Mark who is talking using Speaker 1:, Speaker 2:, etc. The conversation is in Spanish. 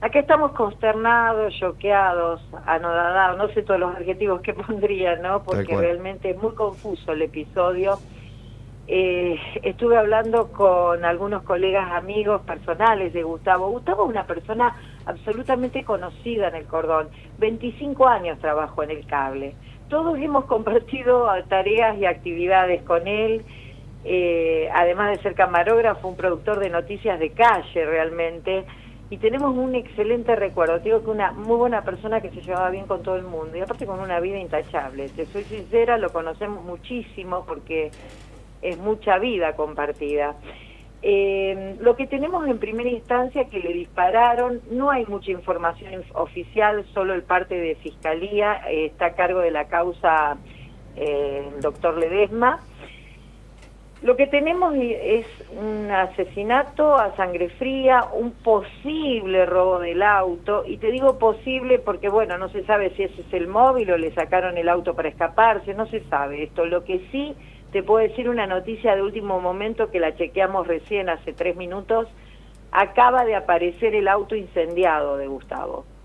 Speaker 1: Acá estamos consternados, choqueados, anodados, no sé todos los adjetivos que pondría, ¿no? Porque realmente es muy confuso el episodio. Estuve hablando con algunos colegas, amigos personales de Gustavo. Gustavo es una persona absolutamente conocida en el cordón. 25 años trabajó en el cable. Todos hemos compartido tareas y actividades con él. Además de ser camarógrafo, un productor de noticias de calle realmente. Y tenemos un excelente recuerdo. Te digo que una muy buena persona que se llevaba bien con todo el mundo. Y aparte con una vida intachable. Te soy sincera, lo conocemos muchísimo porque es mucha vida compartida. Lo que tenemos en primera instancia que le dispararon, no hay mucha información oficial, solo el parte de Fiscalía, está a cargo de la causa el doctor Ledesma. Lo que tenemos es un asesinato a sangre fría, un posible robo del auto, y te digo posible porque, bueno, no se sabe si ese es el móvil o le sacaron el auto para escaparse, no se sabe esto. Lo que sí te puedo decir una noticia de último momento que la chequeamos recién hace 3 minutos, acaba de aparecer el auto incendiado de Gustavo.